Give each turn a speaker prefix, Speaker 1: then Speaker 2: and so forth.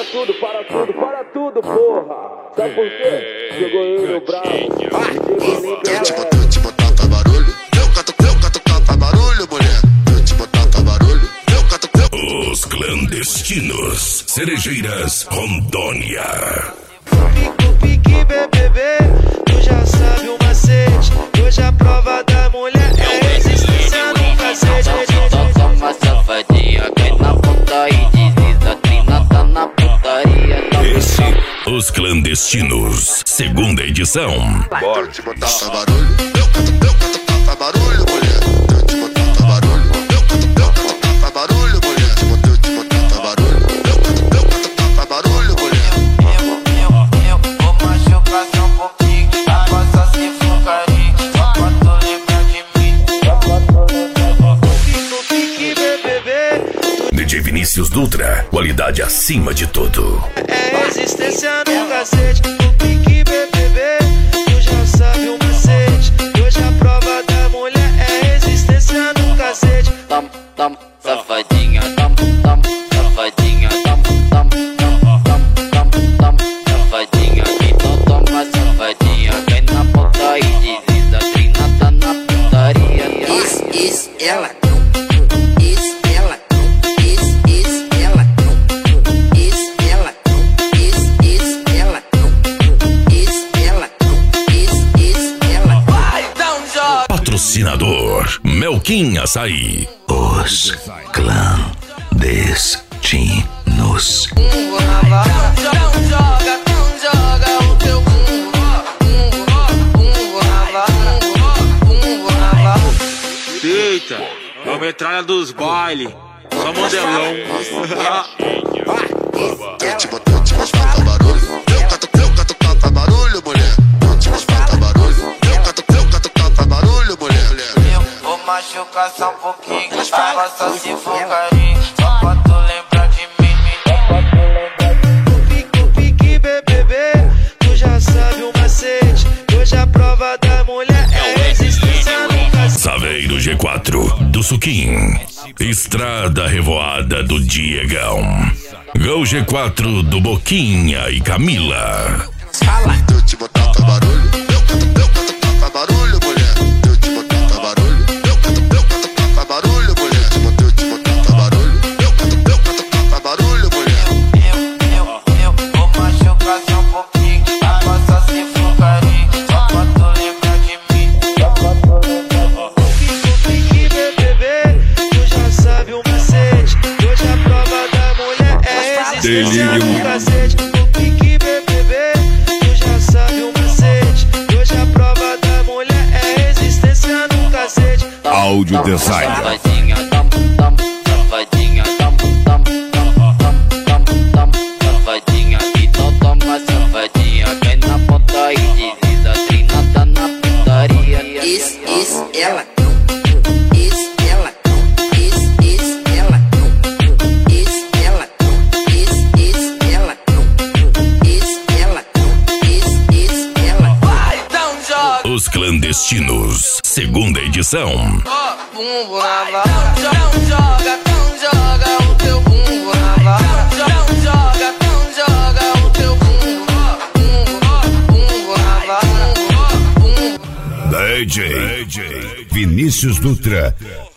Speaker 1: para tudo, porra. Sabe por quê? Chegou ele, o bravo.
Speaker 2: Eu te botar pra barulho. Eu cato pra barulho, mulher. Eu te botar pra barulho. Eu cato.
Speaker 3: Os clandestinos. Cerejeiras, Rondônia.
Speaker 4: Pique, bebê, tu já sabe o macete. Hoje a prova da mulher é resistência no cacete.
Speaker 5: Toma safadinha, cai na ponta e desliza. Trina tá na putaria.
Speaker 3: Esse, Os Clandestinos, segunda edição.
Speaker 2: Eu te botar pra barulho. Eu cato pra barulho, mulher. Eu te botar pra barulho. Eu cato pra barulho, mulher. Eu te botar pra barulho. Eu cato pra barulho, mulher.
Speaker 5: Eu vou machucar só um pouquinho. Faça se for carinho. Só pra tu lembrar de mim.
Speaker 4: Pique, bebê,
Speaker 3: DJ Vinícius Dutra, qualidade acima de tudo.
Speaker 4: é resistência no cacete. Pique, bebê, tu já sabe o macete. Hoje a prova da mulher é resistência no cacete.
Speaker 5: Tam, safadinha. Tam, safadinha. Tam, safadinha. Então toma safadinha. Cai na ponta e desliza. Trina tá na putaria.
Speaker 6: Isso, ela. Isso, ela. Isso, ela. Isso, ela. Isso, ela. Isso, ela. Isso, ela.
Speaker 5: Vai, dá um jogo.
Speaker 3: Patrocinador, Melquim Açaí. Os Clandestinos.
Speaker 5: Joga o teu
Speaker 7: Eita, é a metralha dos baile. Só modelão.
Speaker 2: Eu te botar pra barulho. Eu cato pra barulho, mulher. Eu te botar pra barulho. Eu cato pra barulho, mulher.
Speaker 5: Eu vou machucar só um pouquinho. Faça se for carinho. Só pra tu lembrar de mim.
Speaker 4: Pique, bebê, tu já sabe o macete. Hoje a prova da mulher é resistência no cacete.
Speaker 3: Saveiro G4 do Suquim. Estrada Revoada do Diegão. Gol G4 do Boquinha e Camila.
Speaker 2: Eu te botar pra barulho. Eu cato pra barulho, mulher. Eu te botar pra barulho. Eu cato pra barulho, mulher. Eu te botar pra barulho. Eu cato pra barulho, mulher.
Speaker 5: Eu vou machucar só um pouquinho. Faça se for carinho. Só pra tu lembrar de mim.
Speaker 4: Pique, bebê, tu já sabe o macete. Hoje a prova da mulher é resistência no cacete. Pique, bebê, tu já sabe o macete. Hoje a prova da mulher é resistência no cacete.
Speaker 3: Áudio Design.
Speaker 5: Safadinha, safadinha. Safadinha. Então toma safadinha. Cai na ponta e desliza. Trina tá na putaria.
Speaker 6: Isso, ela. Isso, ela. Isso, ela. Isso, ela. Isso, ela. Isso, ela. Isso, ela.
Speaker 5: Vai, dá um jogo.
Speaker 3: Os Clandestinos, segunda edição.
Speaker 5: Bumbo na vala. Joga o teu bumbo na vala. Joga o teu bumbo na vala.
Speaker 3: DJ Vinícius Dutra,